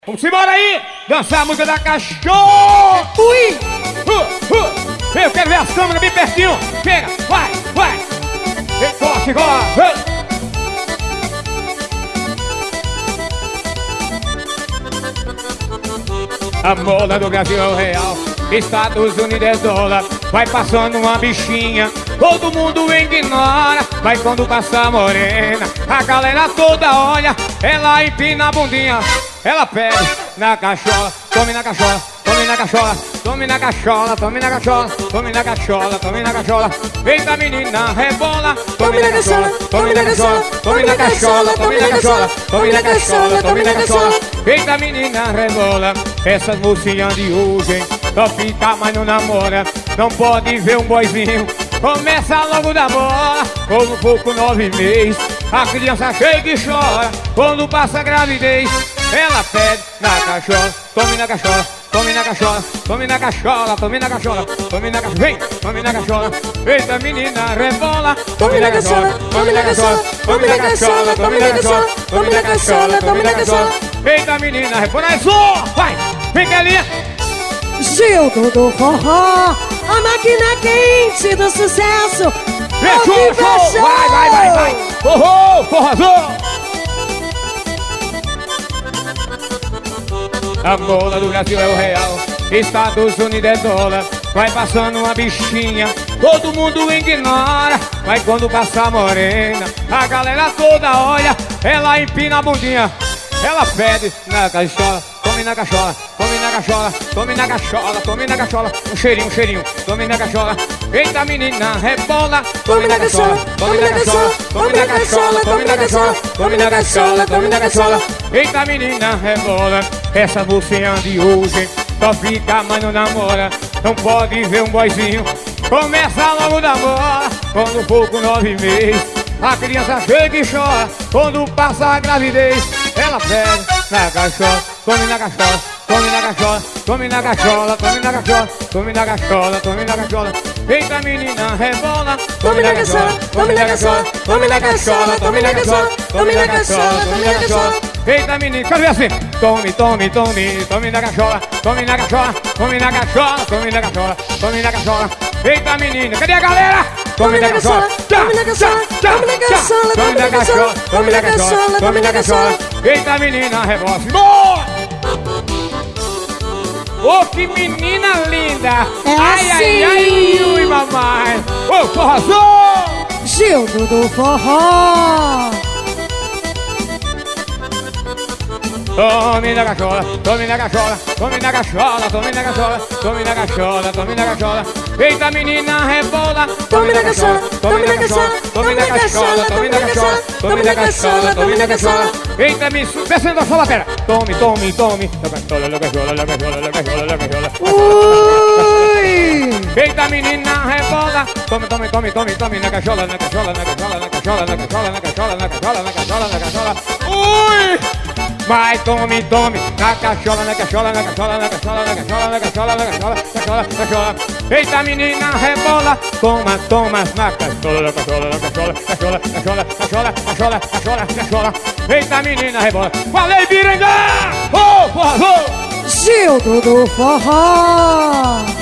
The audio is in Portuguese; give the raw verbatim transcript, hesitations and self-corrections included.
Vamos embora aí! Dançar a música da cachorro! Ui! Uh, uh. Eu quero ver as câmeras bem pertinho! Chega! Vai! Vai! Encosta, encosta! A moda do Brasil é o real, Estados Unidos é dólar. Vai passando uma bichinha, todo mundo ignora. Vai quando passa a morena, a galera toda olha. Ela empina a bundinha, ela pede na cachola. Tome na cachola, tome na cachola, tome na cachola, tome na cachola, tome na cachola, tome na cachola. Eita menina, rebola. Tome na cachola, tome na cachola, tome na cachola, tome na cachola, tome na cachola, tome na cachola. Eita menina, rebola. Essas mocinhas de hoje, hein, só fica, mas não namora. Não pode ver um boizinho, começa logo da bola. Ou no pouco nove meses, a criança chega e chora. Quando passa a gravidez, ela pede na cachola. Tome na cachola, tome na cachola, tome na cachola, tome na cachola, tome na cachola, vem, tome na cachola. Eita menina, rebola. Tome na cachola, tome na cachola, tome na cachola, tome na cachola, tome na cachola, tome na cachola. Eita menina, rebola, é só, vai, vem Kelinha. Gildo do forró, a máquina quente do sucesso. Fechou, show, vai, vai, vai, vai. Forró, forrozão. A moda do Brasil é o real, Estados Unidos é dólar. Vai passando uma bichinha, todo mundo ignora. Vai quando passa a morena, a galera toda olha. Ela empina a bundinha, ela pede na cachola. Tome na cachola, tome na cachola, tome na cachola, tome na cachola. Um cheirinho, um cheirinho, tome na cachola. Eita menina, rebola. Tome na cachola, tome na cachola, tome na cachola, tome na cachola, tome na cachola, tome na cachola. Eita menina, rebola. Essa mocinha de hoje só fica, mas não namora. Não pode ver um boizinho, começa logo da bola. Quando for com nove meses, a criança chega e chora. Quando passa a gravidez, ela pede na cachola. Tome na cachola, tome na cachola, tome na cachola, tome na cachola, tome na cachola, tome na cachola. Eita menina, rebola. Tome na cachola, tome na cachola, tome na cachola, tome na cachola, tome na cachola, tome na cachola. Eita menina, quero ver assim. Tome, tome, tome, tome na cachola, tome na cachola, tome na cachola, tome na cachola, tome na cachola. Eita menina, cadê a galera? Tome na cachola, tome na cachola, tome na cachola, tome na cachola, tome na cachola, tome na cachola. Eita menina, rebola. Boa! Ô, que menina linda! É ai, assim. ai, ai, ui, mamãe! Ô, forrozão! Gildo do forró. Tome na cachola, tome na cachola, tome na cachola, tome na cachola, tome na cachola, tome na cachola. Eita menina, rebola. Tome na cachola, tome na cachola, tome na cachola, tome na cachola, tome na cachola, tome na cachola. Eita, me descendo a sua lateral. Tome, tome, tome. Na cachola, na cachola, na cachola, na cachola, na cachola. Ui! Eita menina, rebola. Tome, tome, tome, tome, tome na cachola, na cachola, na cachola, na cachola, na cachola, na cachola, na cachola, na cachola, na cachola. Ui! Vai, tome, tome, na cachola, na cachola, na cachola, na cachola, na cachola, na cachola, na cachola, cachola, cachola. Eita menina, rebola. Toma, toma, na cachola, na cachola, na cachola, cachola, cachola, cachola, cachola, cachola, cachola. Eita menina, rebola. Falei, Birenga! Ô, porra, ô! Gildo do forró.